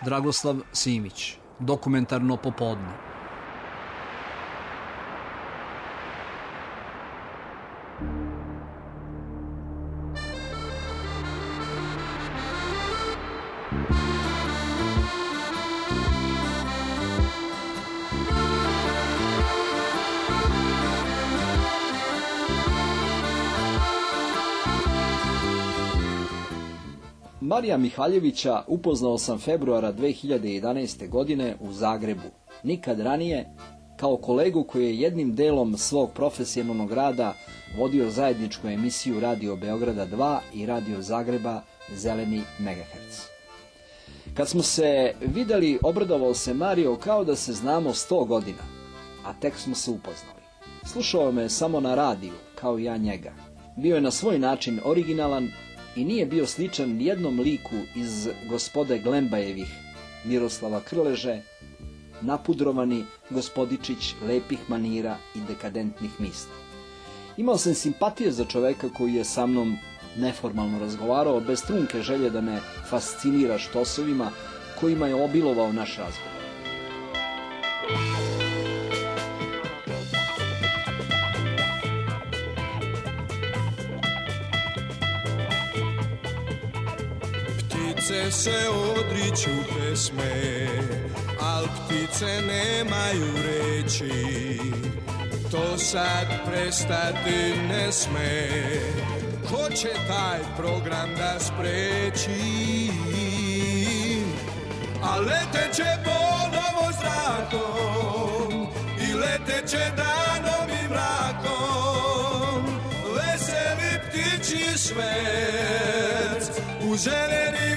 Dragoslav Simić, Dokumentarno popodne. Marija Mihaljevića upoznao sam februara 2011. godine u Zagrebu. Nikad ranije, kao kolegu koji je jednim delom svog profesionalnog rada vodio zajedničku emisiju Radio Beograda 2 i Radio Zagreba Zeleni megaherc. Kad smo se vidjeli, obradovao se Mario kao da se znamo 100 godina, a tek smo se upoznali. Slušao me samo na radiju, kao i ja njega. Bio je na svoj način originalan i nije bio sličan nijednom liku iz Gospode Glembajevih, Miroslava Krleže, napudrovani gospodičić lepih manira i dekadentnih misli. Imao sam simpatije za čoveka koji je sa mnom neformalno razgovarao, bez trunke želje da me fascinira štosovima kojima je obilovao naš razgovor. Ptice se odriču pesme, al ptice nemaju reči. To sad prestati ne sme, ko će taj program da spreči? A leteće ponovo zrakom i leteće danom i mrakom, veseli ptiči svet u zeleni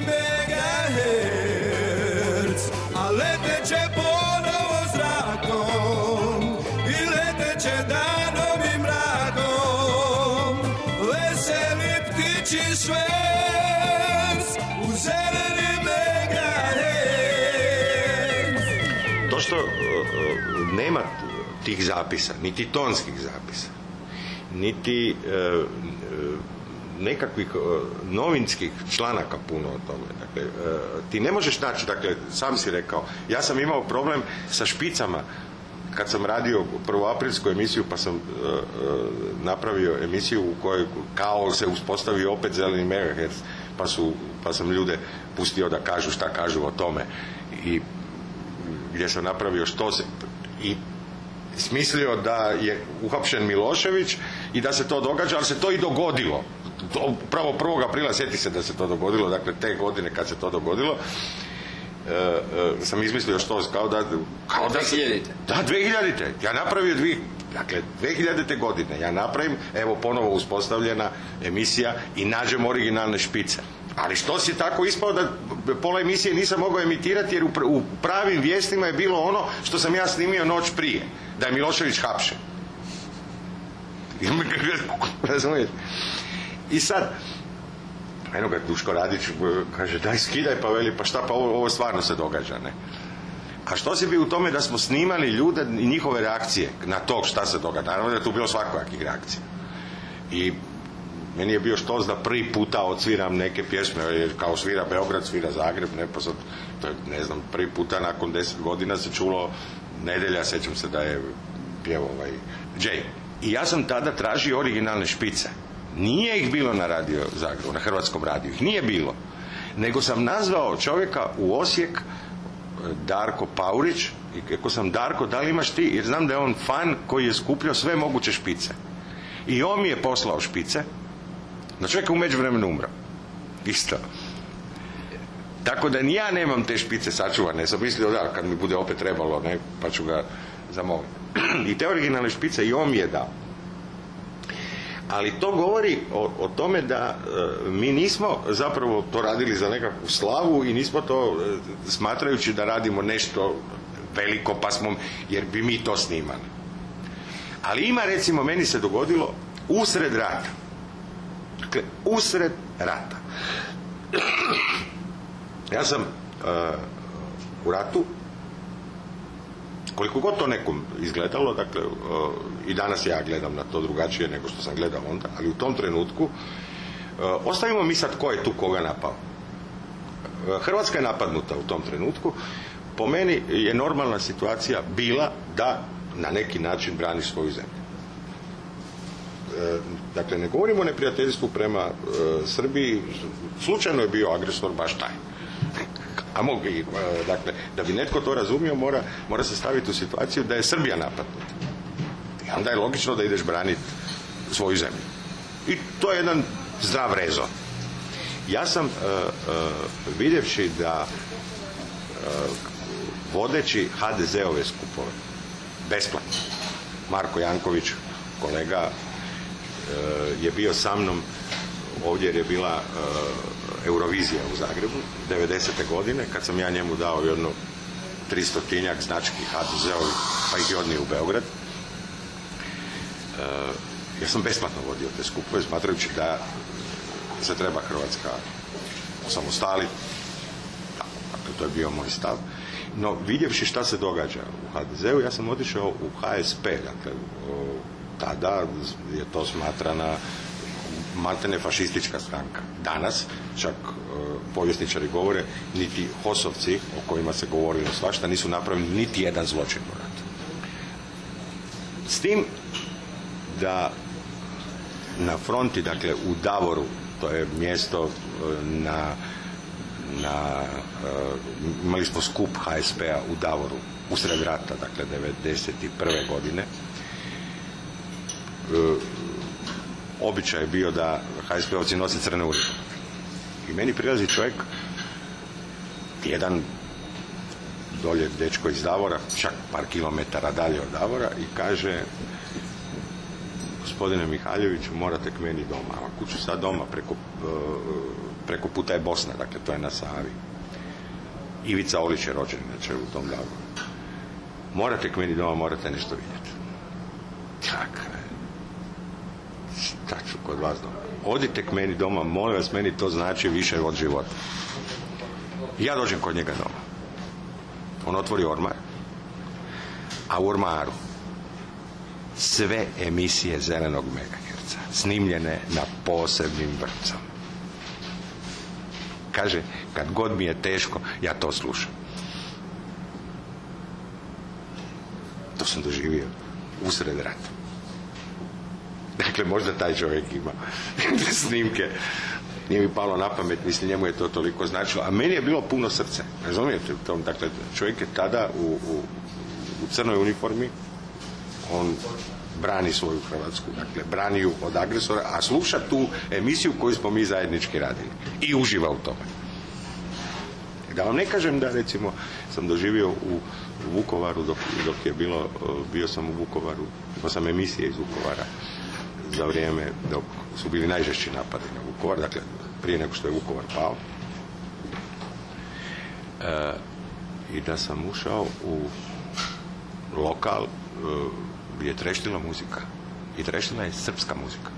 megaherc. A leteće ponovo zrakom i leteće danom i mrakom, veseli ptiči svet u zeleni megaherc. To što nema tih zapisa, niti tonskih zapisa, niti nekakvih novinskih članaka puno o tome. Dakle, ti ne možeš naći, dakle, sam si rekao, ja sam imao problem sa špicama kad sam radio prvoaprilsku emisiju, pa sam napravio emisiju u kojoj kao se uspostavio opet zeleni megaherc, pa sam ljude pustio da kažu šta kažu o tome, i gdje sam napravio što se i smislio da je uhapšen Milošević i da se to događa, ali se to i dogodilo. Upravo 1. aprila, sjeti se da se to dogodilo, dakle te godine kad se to dogodilo, sam izmislio što, kao da 2000. Da, 2000. Ja napravio 2000. godine, ja napravim, evo ponovo uspostavljena emisija i nađem originalne špice. Ali što si tako ispao da pola emisije nisam mogao emitirati, jer u pravim vijestima je bilo ono što sam ja snimio noć prije, da je Milošević hapšen. Razumiješ? I sad, eno ga Duško Radić kaže, daj skidaj, pa veli, pa šta, pa ovo stvarno se događa, ne? A što si bi u tome da smo snimali ljude i njihove reakcije na to šta se događa? Naravno da je tu bilo svakojakih reakcija. I meni je bio štos da prvi puta odsviram neke pjesme, kao svira Beograd, svira Zagreb, ne, pa sad, to je, ne znam, prvi puta nakon 10 godina se čulo Nedjelja, sećam se da je pjevao Jay. I ja sam tada tražio originalne špice. Nije ih bilo na Radio Zagrebu, na Hrvatskom radiju, ih nije bilo. Nego sam nazvao čovjeka u Osijek, Darko Paurić, i rekao sam, Darko, da li imaš ti, jer znam da je on fan koji je skupljao sve moguće špice. I on mi je poslao špice, no čovjek u međuvremenu umro. Isto. Tako da ni ja nemam te špice sačuvane, sam mislio da kad mi bude opet trebalo, ne, pa ću ga zamoliti. I te originalne špice i on mi je dao. Ali to govori o tome da mi nismo zapravo to radili za nekakvu slavu i nismo to smatrajući da radimo nešto veliko, pa smo, jer bi mi to snimali. Ali ima, recimo, meni se dogodilo usred rata. Dakle, usred rata. Ja sam u ratu, koliko god to nekom izgledalo, dakle, i danas ja gledam na to drugačije nego što sam gledao onda, ali u tom trenutku, ostavimo mi sad ko je tu koga napao. Hrvatska je napadnuta u tom trenutku. Po meni je normalna situacija bila da na neki način brani svoju zemlju. Dakle, ne govorimo o neprijateljstvu prema Srbiji, slučajno je bio agresor baš taj. Dakle, da bi netko to razumio, mora se staviti u situaciju da je Srbija napadnuta. I onda je logično da ideš braniti svoju zemlju. I to je jedan zdrav rezon. Ja sam vidjevši da vodeći HDZ-ove skupove besplatno, Marko Janković, kolega, je bio sa mnom ovdje jer je bila Eurovizija u Zagrebu 90. godine, kad sam ja njemu dao jedno 300-tinjak znački HDZ-ovi, pa ih je odnio u Beograd. Ja sam besplatno vodio te skupove, smatrajući da se treba Hrvatska osamostaliti. Dakle, to je bio moj stav. No, vidjevši šta se događa u HDZ-u, ja sam otišao u HSP. Dakle, tada je to smatrana maltene fašistička stranka. Danas, čak povjesničari govore, niti HOS-ovci, o kojima se govorilo svašta, nisu napravili niti jedan zločin u ratu. S tim da na fronti, dakle u Davoru, to je mjesto imali smo skup HSP-a u Davoru usred rata, dakle 1991. godine. Običaj je bio da HSP-ovci nose crne uniforme. I meni prilazi čovjek, jedan dolje dečko iz Davora, čak par kilometara dalje od Davora, i kaže: gospodine Mihaljeviću, morate k meni doma. A kuću sad doma, preko puta je Bosna, dakle to je na Savi. Ivica Olić je rođen, znači u tom Davoru. Morate k meni doma, morate nešto vidjeti. Dakle, šta ću kod vas doma? Odite k meni doma, molim vas, meni to znači više od života. Ja dođem kod njega doma. On otvori ormar, a u ormaru sve emisije zelenog megaherca, snimljene na posebnim vrpcama. Kaže, kad god mi je teško, ja to slušam. To sam doživio usred rata. Dakle, možda taj čovjek ima snimke. Nije mi palo na pamet, mislim, njemu je to toliko značilo. A meni je bilo puno srce. Razumijete? Dakle, čovjek je tada u crnoj uniformi, on brani svoju Hrvatsku, dakle, brani ju od agresora, a sluša tu emisiju koju smo mi zajednički radili. I uživa u tome. Da vam ne kažem da, recimo, sam doživio u Vukovaru, dok je bio sam u Vukovaru, imao sam emisije iz Vukovara za vrijeme dok su bili najžešći napadi na Vukovar, dakle, prije nego što je Vukovar pao. I da sam ušao u lokal gdje je treštila muzika. I treštila je srpska muzika.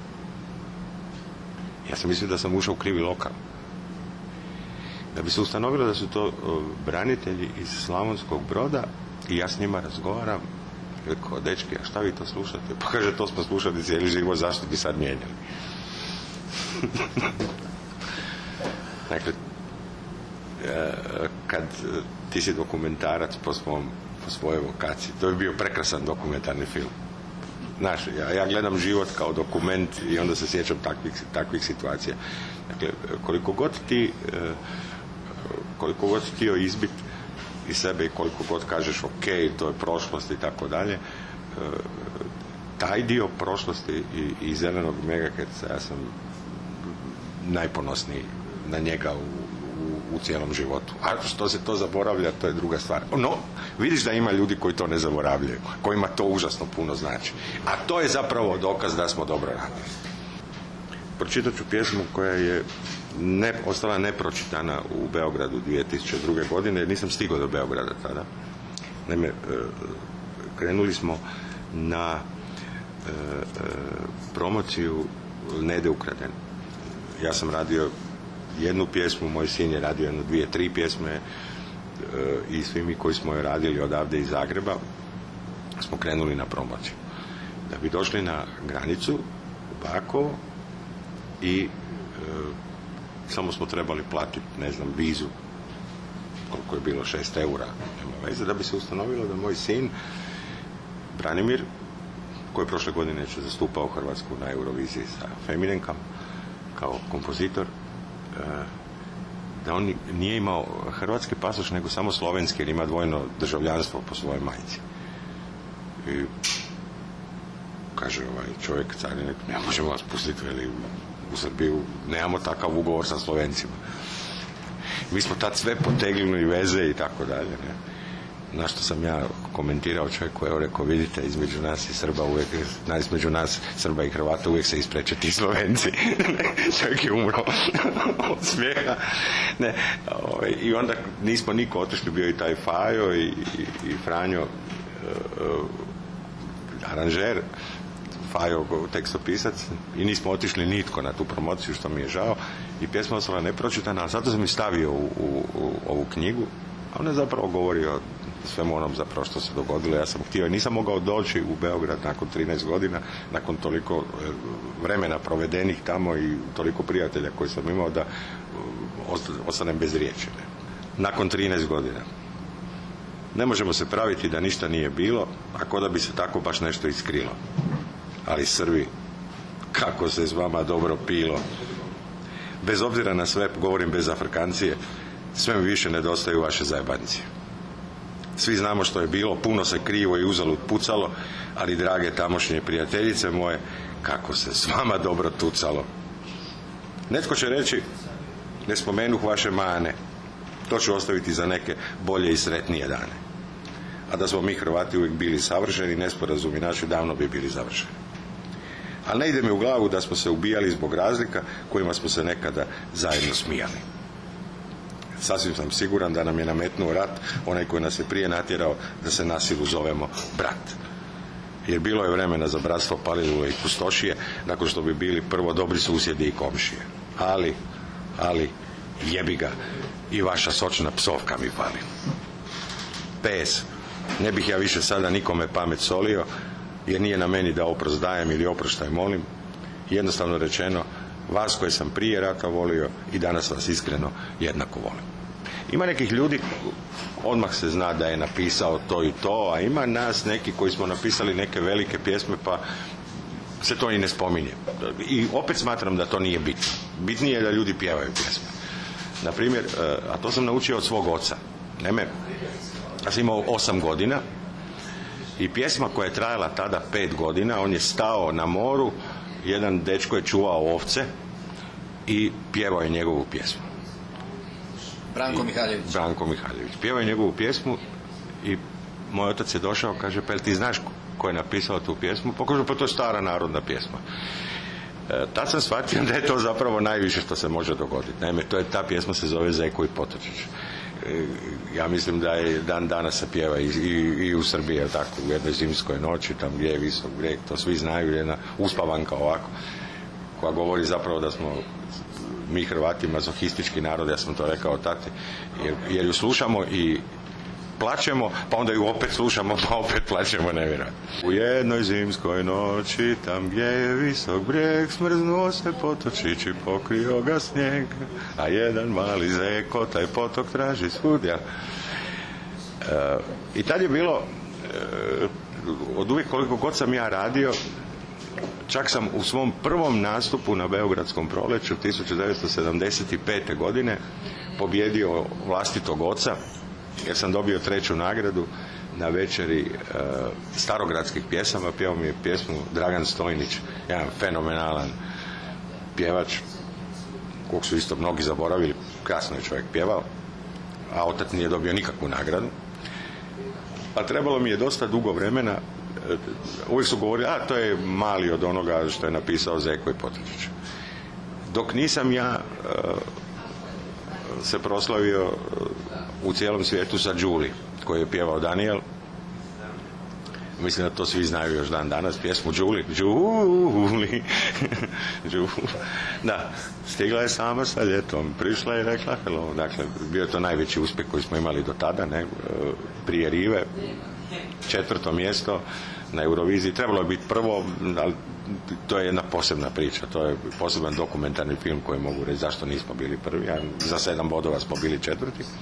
Ja sam mislio da sam ušao u krivi lokal. Da bi se ustanovilo da su to branitelji iz Slavonskog Broda, i ja s njima razgovaram. Rekao, dečki, a šta vi to slušate? Pa kaže, to smo slušali cijeli život, zašto bi sad mijenjali? Dakle, kad ti si dokumentarac po svojoj vokaciji, to je bio prekrasan dokumentarni film. Znaš, ja gledam život kao dokument i onda se sjećam takvih situacija. Dakle, koliko god htio izbit iz sebe i koliko god kažeš ok, to je prošlost i tako dalje, taj dio prošlosti i zelenog megaherca, ja sam najponosniji na njega u cijelom životu. A što se to zaboravlja, to je druga stvar. No, vidiš da ima ljudi koji to ne zaboravljaju, kojima to užasno puno znači. A to je zapravo dokaz da smo dobro radili. Pročitat ću pjesmu koja je ostala nepročitana u Beogradu 2002. godine, jer nisam stigao do Beograda tada. Naime, krenuli smo na promociju Nede Ukraden. Ja sam radio jednu pjesmu, moj sin je radio jednu, 2, 3 pjesme, i svi mi koji smo je radili odavde iz Zagreba smo krenuli na promociju. Da bi došli na granicu u Bakovo i samo smo trebali platiti, ne znam, vizu, koliko je bilo, 6 eura, nema veze, da bi se ustanovilo da moj sin, Branimir, koji je prošle godine je zastupao Hrvatsku na Euroviziji sa Feminenkam, kao kompozitor, da on nije imao hrvatski pasoš, nego samo slovenski, jer ima dvojno državljanstvo po svojoj majci. I kaže čovjek carinik, ne možemo vas pustiti u Srbiju, nemamo takav ugovor sa Slovencima. Mi smo tad sve potegnuli veze i tako dalje. Na što sam ja komentirao čovjeku, evo rekao, vidite, između nas i Srba uvijek, između nas Srba i Hrvata uvijek se ispreče ti Slovenci. Čovjek je umro od smijeha. I onda nismo niko otišli, bio i taj Fajo i Franjo aranžer, Fajo tekstopisac, i nismo otišli nitko na tu promociju, što mi je žao, i pjesma ostala nepročitana, a zato sam i stavio u ovu knjigu, a ona je zapravo govori o svemu onom zapravo što se dogodilo. Ja sam htio, nisam mogao doći u Beograd nakon 13 godina, nakon toliko vremena provedenih tamo i toliko prijatelja koji sam imao, da ostanem bez riječi. Nakon 13 godina. Ne možemo se praviti da ništa nije bilo, ako da bi se tako baš nešto iskrilo. Ali Srbi, kako se s vama dobro pilo. Bez obzira na sve, govorim bez afrikancije, sve mi više nedostaju vaše zajebancije. Svi znamo što je bilo, puno se krivo i uzalud pucalo, ali drage tamošnje prijateljice moje, kako se s vama dobro tucalo. Netko će reći, ne spomenuh vaše mane, to ću ostaviti za neke bolje i sretnije dane. A da smo mi Hrvati uvijek bili savršeni, nesporazumi naši davno bi bili završeni. Ali ne ide mi u glavu da smo se ubijali zbog razlika kojima smo se nekada zajedno smijali. Sasvim sam siguran da nam je nametnuo rat onaj koji nas je prije natjerao da se na silu zovemo brat. Jer bilo je vremena za bratstvo Palilule i Kustošije, nakon što bi bili prvo dobri susjedi i komšije. Ali, jebi ga, i vaša sočna psovka mi fali. PS, ne bih ja više sada nikome pamet solio, jer nije na meni da oprost dajem ili oproštaj molim. Jednostavno rečeno, vas koje sam prije rata volio i danas vas iskreno jednako volim. Ima nekih ljudi, odmah se zna da je napisao to i to, a ima nas neki koji smo napisali neke velike pjesme, pa se to i ne spominje. I opet smatram da to nije bitno. Bitnije je da ljudi pjevaju pjesme. Naprimjer, a to sam naučio od svog oca. Naime, ja sam imao 8 godina i pjesma koja je trajala tada 5 godina, on je stao na moru, jedan dečko je čuvao ovce i pjevao je njegovu pjesmu. Branko Mihaljević. Pjevao je njegovu pjesmu i moj otac je došao, kaže, pa jel ti znaš ko je napisao tu pjesmu? Pokažu, pa to je stara narodna pjesma. Tad sam shvatio da je to zapravo najviše što se može dogoditi. Naime, ta pjesma se zove Zeko i Potočić. Ja mislim da je dan danas se pjeva i u Srbiji, tako, u jednoj zimskoj noći, tam gdje je visok brijeg, to svi znaju, jedna uspavanka ovako, koja govori zapravo da smo mi Hrvati mazohistički narod, ja sam to rekao tati, jer ju slušamo i plačemo, pa onda ju opet slušamo, pa opet plačemo, nevjerojatno. U jednoj zimskoj noći, tam gdje je visok brijeg, smrznuo se potočić i pokrio ga snijeg, a jedan mali zeko taj potok traži svudja. I tad je bilo, od uvijek koliko god sam ja radio, čak sam u svom prvom nastupu na Beogradskom proleću 1975. godine pobjedio vlastitog oca, jer sam dobio 3. nagradu na večeri starogradskih pjesama. Pjevao mi je pjesmu Dragan Stojnić, jedan fenomenalan pjevač kog su isto mnogi zaboravili, krasno je čovjek pjevao, a otac nije dobio nikakvu nagradu. A trebalo mi je dosta dugo vremena, uvijek su govorili, to je mali od onoga što je napisao Zeko i Potočić. Dok nisam ja se proslavio u cijelom svijetu sa Đuli, koji je pjevao Daniel. Mislim da to svi znaju još dan danas, pjesmu Đuli. Đuli. Da, stigla je sama sa ljetom, prišla i rekla hello. Dakle, bio je to najveći uspjeh koji smo imali do tada, ne? Prije Rive, 4. mjesto na Euroviziji. Trebalo je biti prvo, ali to je jedna posebna priča, to je poseban dokumentarni film koji mogu reći zašto nismo bili prvi, a za 7 bodova smo bili 4.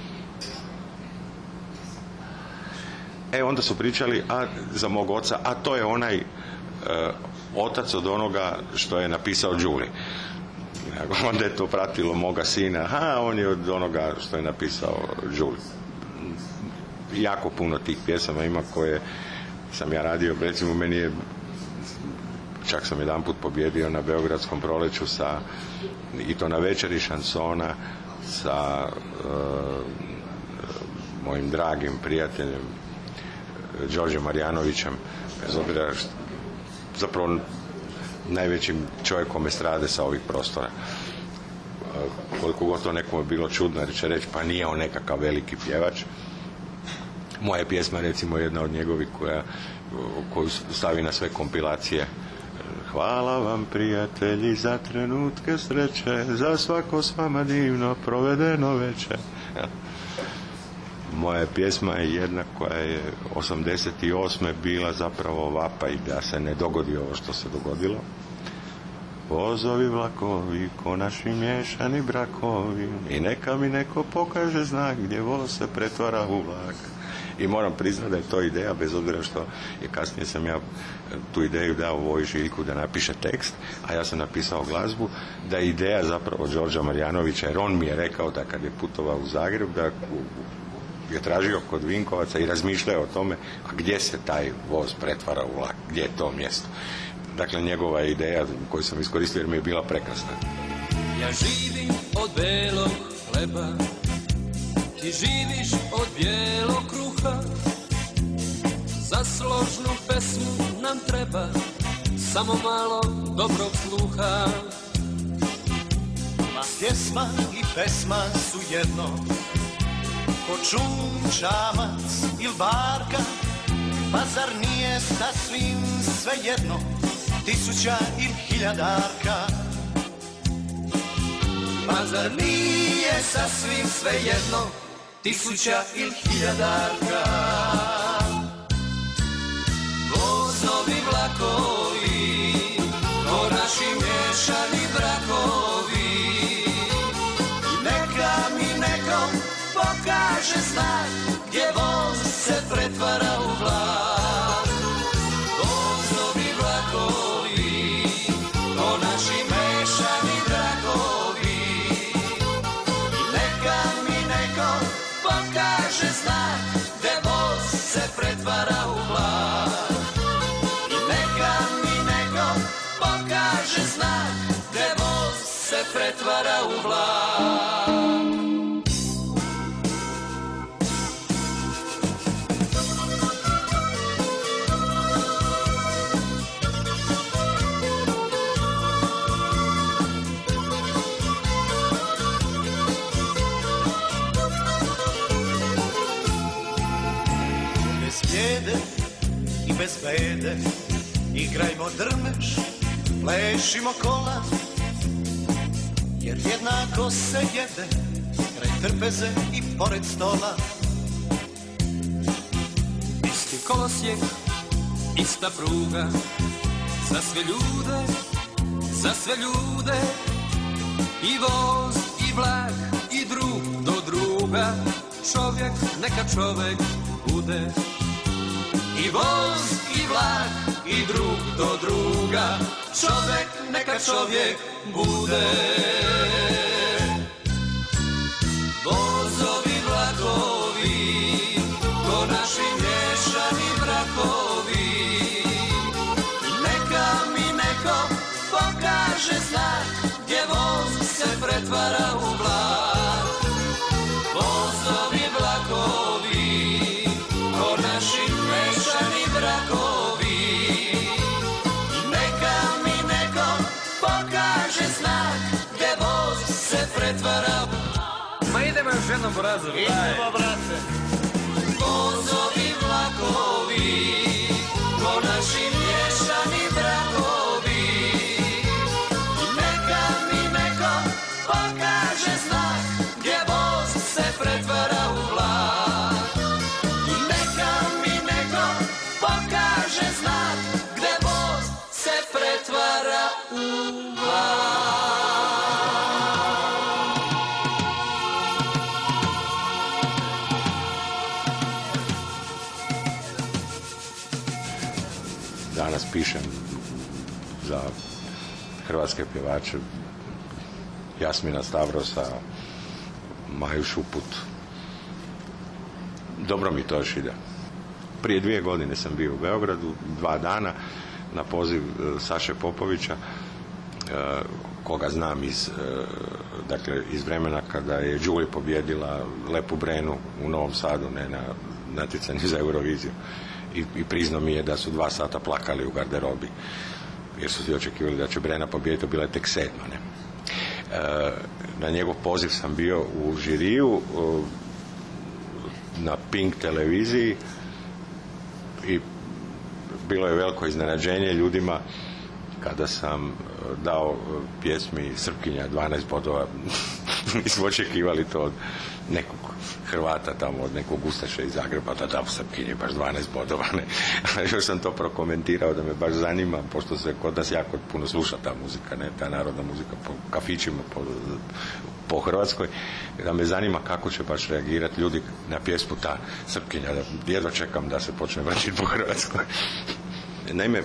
Onda su pričali za mog oca, a to je onaj otac od onoga što je napisao Đuli. Onda je to pratilo moga sina, on je od onoga što je napisao Đuli. Jako puno tih pjesama ima koje sam ja radio, recimo meni je, čak sam jedanput pobjedio na Beogradskom proleću i to na večeri šansona sa mojim dragim prijateljem Đorđem Marjanovićem, bez obzira zapravo najvećim čovjekom estrade sa ovih prostora. Koliko god to nekome bilo čudno, će reći pa nije on nekakav veliki pjevač. Moja pjesma recimo jedna od njegovih koju stavi na sve kompilacije. Hvala vam prijatelji za trenutke sreće, za svako s vama divno provedeno veče. Moja pjesma je jedna koja je 88. bila zapravo vapaj da se ne dogodi ovo što se dogodilo. Vozovi vlakovi ko naši miješani brakovi i neka mi neko pokaže znak gdje voz se pretvara u vlak. I moram priznati da je to ideja, bez obzira što je kasnije sam ja tu ideju dao Voji Žiljku da napiše tekst, a ja sam napisao glazbu, da je ideja zapravo Đorđa Marjanovića, jer on mi je rekao da kad je putovao u Zagreb, da je tražio kod Vinkovaca i razmišljao o tome, a gdje se taj voz pretvara u vlak, gdje je to mjesto. Dakle, njegova ideja koju sam iskoristio jer mi je bila prekrasna. Ja živim od belog hleba, ti živiš od bijelog kruha, za složnu pesmu nam treba samo malo dobrog sluha. Ma pjesma i pesma su jedno, ko čum, čamac ili barka, pa zar nije sasvim sve jedno, 1000 ili 1000-arka? Pa zar nije sasvim sve jedno, 1000 ili 1000-arka? Vozovi vlakovi, ko naši miješani brakovi, i neka mi neko pokaže znak gdje voz se pretvara u vlak. Vozovi vlakovi, ko naši miješani brakovi, i neka mi neko pokaže znak gdje voz se pretvara u vlak. I neka mi neko pokaže znak gdje voz se pretvara u vlak. I bez bede igrajmo drmeš, plešimo kola, jer jednako se jede kraj trpeze i pored stola. Isti kolosijek, ista pruga, za sve ljude, i voz, i vlak, i drug do druga, čovjek neka čovjek bude. I voz, i vlak, i drug do druga, čovjek neka čovjek bude. Vozovi vlakovi, ko naši miješani brakovi, neka mi neko pokaže znak gdje voz se pretvara u vlak. Vozovi vlakovi, ko naši miješani brakovi, neka mi neko pokaže znak gdje voz se pretvara u vlak. Ma idemo još jednom brazo. Idemo, brate. Vozovi vlakovi, ko naši miješani brakovi, neka mi neko pokaže znak gdje voz se pretvara u vlak. Neka mi neko pokaže znak gdje voz se pretvara danas pišem za hrvatske pjevače, Jasmina Stavrosa, Maju Šuput. Dobro mi to još ide. Prije 2 godine sam bio u Beogradu, 2 dana, na poziv Saše Popovića, koga znam iz vremena kada je Đuli pobjedila Lepu Brenu u Novom Sadu, ne na natjecanju za Euroviziju. I priznao mi je da su 2 sata plakali u garderobi, jer su svi očekivali da će Brena pobijediti, bila je tek 7. Ne? Na njegov poziv sam bio u žiriju na Pink televiziji i bilo je veliko iznenađenje ljudima kada sam dao pjesmi Srpkinja 12 bodova. Mi smo očekivali to od nekog Hrvata tamo, od nekog Ustaša iz Zagreba, da da Srpkinje baš 12 bodova. Ne? Još sam to prokomentirao da me baš zanima, pošto se kod nas jako puno sluša ta muzika, ne? Ta narodna muzika po kafićima, po Hrvatskoj, da me zanima kako će baš reagirati ljudi na pjesmu ta Srpkinja. Jedva čekam da se počne vrtiti po Hrvatskoj. Naime,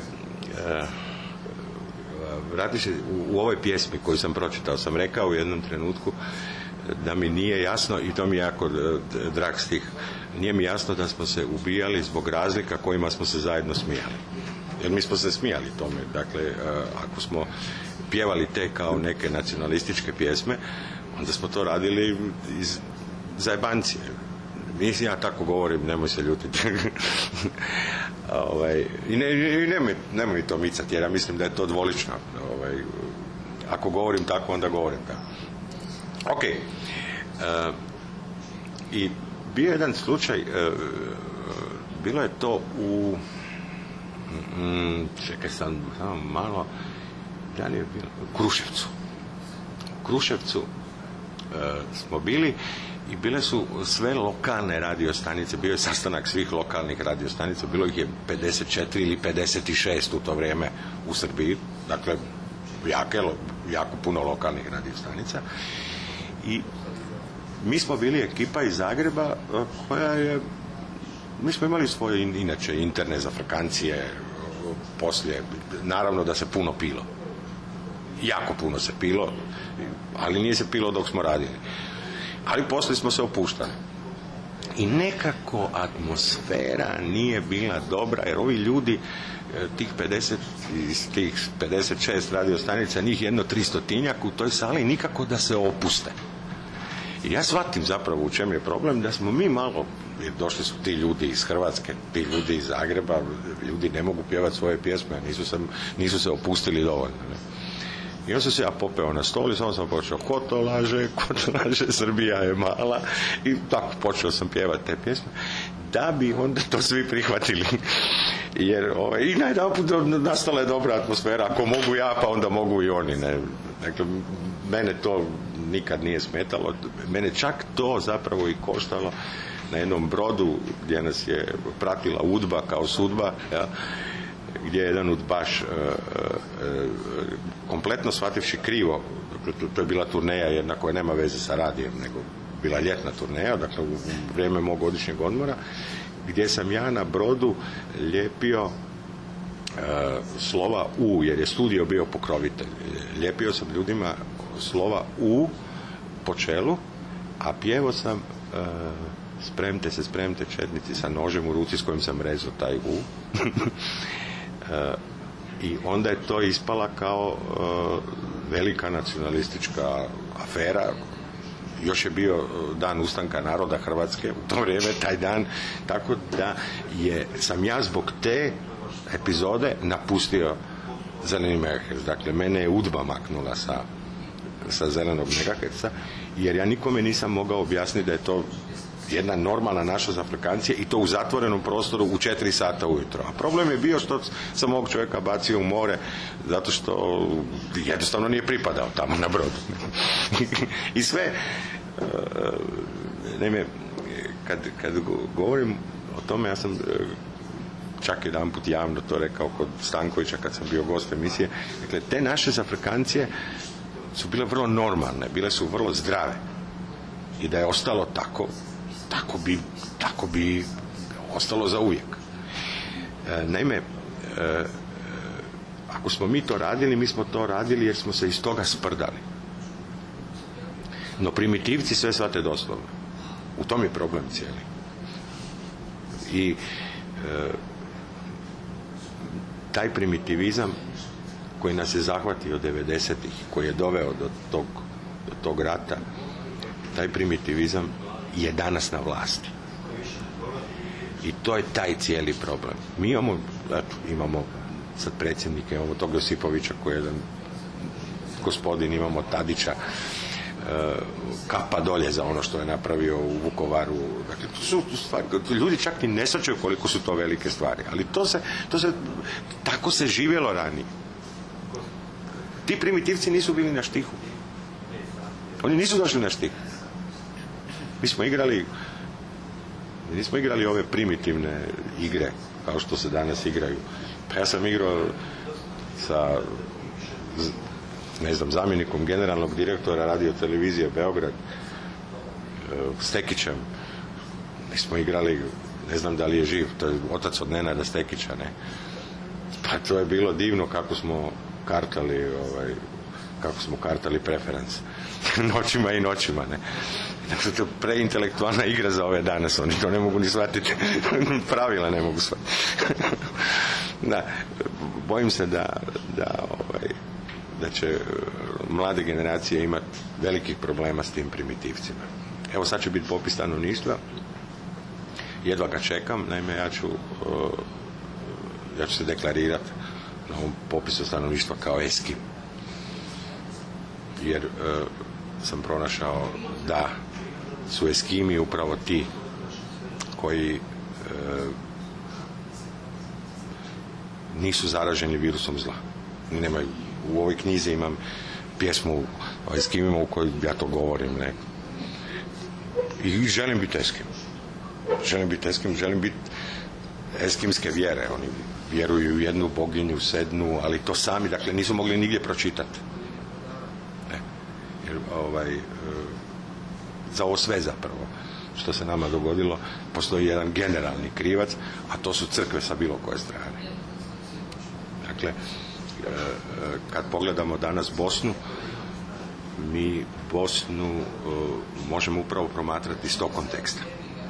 vrati se u ovoj pjesmi koju sam pročitao, sam rekao u jednom trenutku da mi nije jasno, i to mi je jako drag stih, nije mi jasno da smo se ubijali zbog razlika kojima smo se zajedno smijali. Jer mi smo se smijali tome. Dakle, ako smo pjevali te kao neke nacionalističke pjesme, onda smo to radili iz zajebancije. Mislim, ja tako govorim, nemoj se ljutiti. I nemoj mi to micati, jer ja mislim da je to dvolično. Ako govorim tako, onda govorim tako. Ok. I bio je jedan slučaj, bilo je to u čekaj sam malo, da li je bilo u Kruševcu smo bili i bile su sve lokalne radiostanice, bio je sastanak svih lokalnih radiostanica, bilo ih je 54 ili 56 u to vrijeme u Srbiji, dakle jako puno lokalnih radiostanica, i mi smo bili ekipa iz Zagreba koja je, mi smo imali svoje inače interne zafrkancije poslije, naravno da se puno pilo, jako puno se pilo, ali nije se pilo dok smo radili, ali poslije smo se opuštali i nekako atmosfera nije bila dobra, jer ovi ljudi tih 56 radiostanica, njih jedno 300-tinjak u toj sali, nikako da se opuste. I ja shvatim zapravo u čem je problem, da smo mi malo, jer došli su ti ljudi iz Hrvatske, ti ljudi iz Zagreba, ljudi ne mogu pjevati svoje pjesme, nisu se opustili dovoljno. Ne? I onda sam se ja popeo na stol i samo sam počeo ko to laže, Srbija je mala, i tako počeo sam pjevati te pjesme, da bi onda to svi prihvatili. Jer i najjedanput nastala je dobra atmosfera, ako mogu ja, pa onda mogu i oni. Ne? Dakle, mene to nikad nije smetalo, mene čak to zapravo i koštalo na jednom brodu gdje nas je pratila UDBA kao sudba, ja, gdje je jedan udbaš kompletno shvativši krivo, to je bila turneja jedna koja nema veze sa radijem, nego bila ljetna turneja, dakle u vrijeme mog godišnjeg odmora, gdje sam ja na brodu lijepio slova U, jer je studio bio pokrovitelj. Lijepio sam ljudima slova U po čelu, a pjevo sam spremte četnici sa nožem u ruci s kojim sam rezao taj U. I onda je to ispala kao velika nacionalistička afera. Još je bio dan ustanka naroda Hrvatske u to vrijeme, taj dan, tako da sam ja zbog te epizode napustio Zeleni megaherc. Dakle, mene je UDBA maknula sa Zelenog megaherca, jer ja nikome nisam mogao objasniti da je to jedna normalna naša zafrkancija, i to u zatvorenom prostoru u 4 sata ujutro. A problem je bio što sam ovog čovjeka bacio u more, zato što jednostavno nije pripadao tamo na brodu. I sve, naime, kad govorim o tome, ja sam čak jedanput javno to rekao kod Stankovića kad sam bio gost emisije, dakle, te naše zafrkancije su bile vrlo normalne, bile su vrlo zdrave, i da je ostalo tako bi ostalo za uvijek. Naime, Ako smo mi to radili, mi smo to radili jer smo se iz toga sprdali. No primitivci sve shvate doslovno. U tom je problem cijeli. I taj primitivizam koji nas je zahvatio od 90-ih, koji je doveo do tog rata, taj primitivizam je danas na vlasti. I to je taj cijeli problem. Mi imamo sad predsjednika, imamo tog Josipovića koji je jedan gospodin, imamo Tadića, kapa dolje za ono što je napravio u Vukovaru. Dakle, to su stvari, ljudi čak ni ne shvaćaju koliko su to velike stvari, ali tako se živjelo ranije. Ti primitivci nisu bili na štihu. Oni nisu došli na štih. Nismo igrali ove primitivne igre kao što se danas igraju. Pa ja sam igrao sa zamjenikom generalnog direktora radio televizije Beograd, Stekićem. Mi smo igrali, ne znam da li je živ, to je otac od Nenada Stekića, ne. Pa to je bilo divno kako smo kartali preference. Noćima i noćima, ne. Dakle, to je preintelektualna igra za ove danas, oni to ne mogu ni shvatiti, pravila ne mogu shvatiti. Da, bojim se da će mlade generacije imati velikih problema s tim primitivcima. Evo sad će biti popis stanovništva, jedva ga čekam, naime ja ću se deklarirati na ovom popisu stanovništva kao Eskim. Jer sam pronašao da su Eskimi upravo ti koji nisu zaraženi virusom zla. Nemaju. U ovoj knjizi imam pjesmu o Eskimima u kojoj ja to govorim. Ne? I želim biti Eskim. Želim biti eskimske vjere. Oni vjeruju u jednu boginju, sednu, ali to sami, dakle, nisu mogli nigdje pročitati. Jer za ovo sve zapravo što se nama dogodilo postoji jedan generalni krivac, a to su crkve sa bilo koje strane. Dakle, kad pogledamo danas Bosnu, mi Bosnu možemo upravo promatrati iz tog konteksta.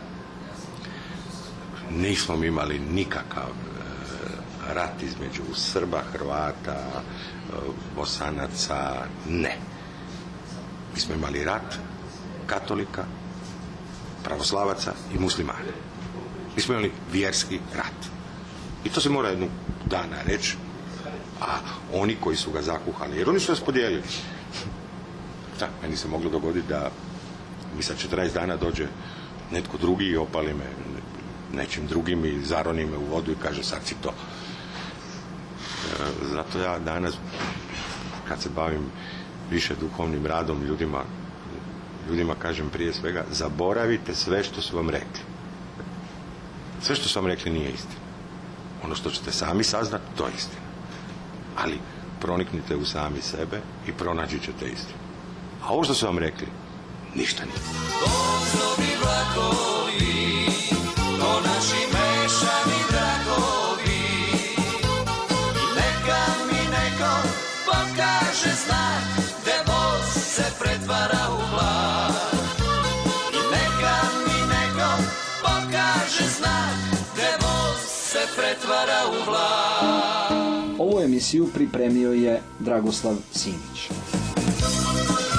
Nismo mi imali nikakav rat između Srba, Hrvata, Bosanaca, ne. Mi smo imali rat katolika, pravoslavaca i muslimana. Mi smo imali vjerski rat. I to se mora jednog dana reći, a oni koji su ga zakuhali, jer oni su nas podijelili. Da, meni se moglo dogoditi da mi sa 14 dana dođe netko drugi i opali me nečim drugim i zaroni me u vodu i kaže sad si to. Zato ja danas, kad se bavim više duhovnim radom, ljudima kažem prije svega, zaboravite sve što su vam rekli. Sve što su vam rekli nije istina. Ono što ćete sami saznati, to je istina. Ali proniknite u sami sebe i pronaći ćete istinu. A ovo što su vam rekli, ništa nije. Vozovi vlakovi, to naši mešani dragovi, neka mi neko pokaže znak, gde voz se pretvara u vlak. I neka mi neko pokaže znak, gde voz se pretvara u vlak. Ovu emisiju pripremio je Dragoslav Simić.